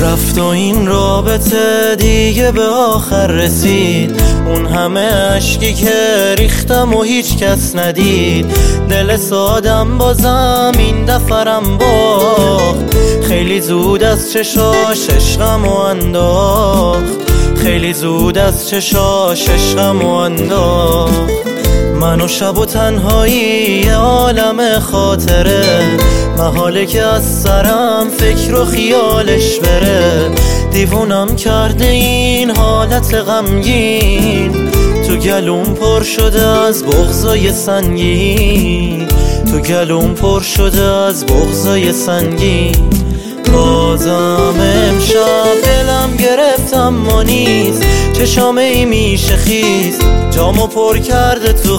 رفت و این رابطه دیگه به آخر رسید. اون همه عشقی که ریختم و هیچ کس ندید. دل سادم بازم این دفرم باخت. خیلی زود از چشاش عشقم و انداخت. خیلی زود از چشاش عشقم و انداخت. من و شب و تنهایی یه عالم خاطره. محاله که از سرم فکر و خیالش بره. دیوونم کرده این حالت غمگین. تو گلوم پر شده از بغضای سنگین. تو گلوم پر شده از بغضای سنگین. بازم امشب دلم گرفتم ما نیست. چشام ای میشه خیز. جامو پر کرده تو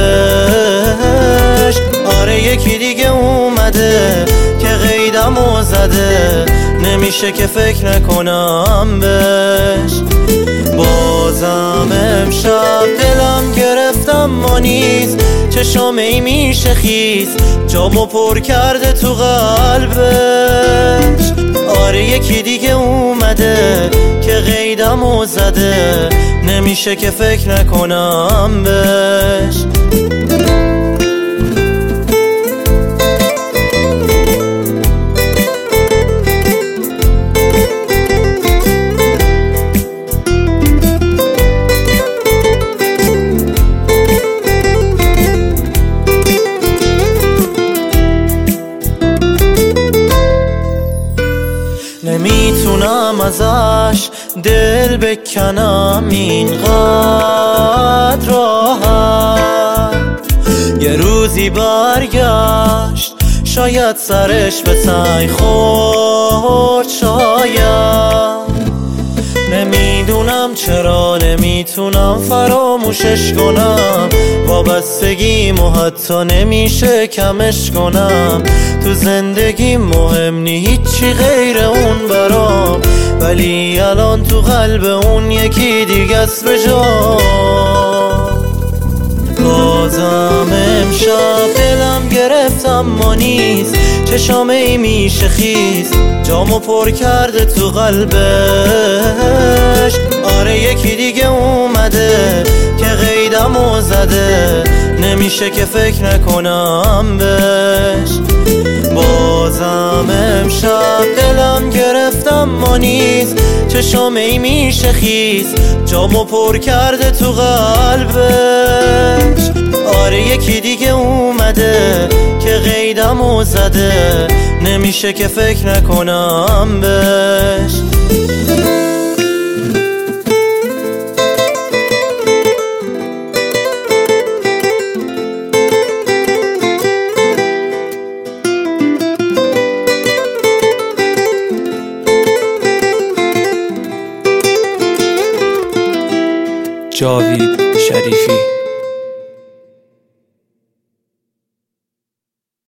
قلبش. آره یکی دیگه اومده که قیدمو زده. نمیشه که فکر نکنم بهش. بازم امشب دلم گرفتم ما نیست. چشام ای میشه خیز. جامو پر کرده تو قلبش. آره یکی دیگه اومده که قیدمو زده. نمیشه که فکر نکنم بهش. نمیتونم ازش دل بکنم اینقدر راحت. یه روزی برگشت شاید سرش به سنگ خورد. شاید نمیدونم چرا نمیتونم فراموشش کنم. وابستگیمو حتی نمیشه کمش کنم. تو زندگی مهم نی هیچی غیر اون برام. ولی الان تو قلب اون یکی دیگه است به جا. بازم امشب دلم گرفتم ما نیست. چشام ای میشه خیز. جامو پر کرده تو قلبش. آره یکی دیگه اومده که قیدمو زده. نمیشه که فکر نکنم بهش. بازم امشب دلم گرفتم ما نیست. چشام ای میشه خیز. جامو پر کرده تو قلبش. آره یکی دیگه اومده که قیدمو زده. نمیشه که فکر نکنم بهش. جاوید شریفی.